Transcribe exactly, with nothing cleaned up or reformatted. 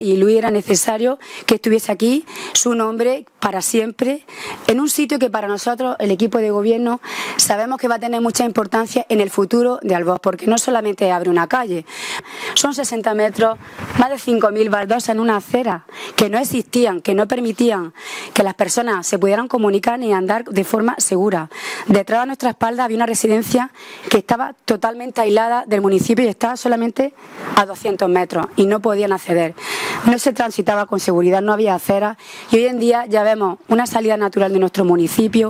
Y Luis era necesario que estuviese aquí, su nombre, para siempre, en un sitio que para nosotros, el equipo de gobierno, sabemos que va a tener mucha importancia en el futuro de Albós, porque no solamente abre una calle, son sesenta metros, más de cinco mil baldosas en una acera, que no existían, que no permitían que las personas se pudieran comunicar ni andar de forma segura. Detrás de nuestra espalda había una residencia que estaba totalmente aislada del municipio y estaba solamente a doscientos metros y no podían acceder. No se transitaba con seguridad, no había aceras y hoy en día ya vemos una salida natural de nuestro municipio.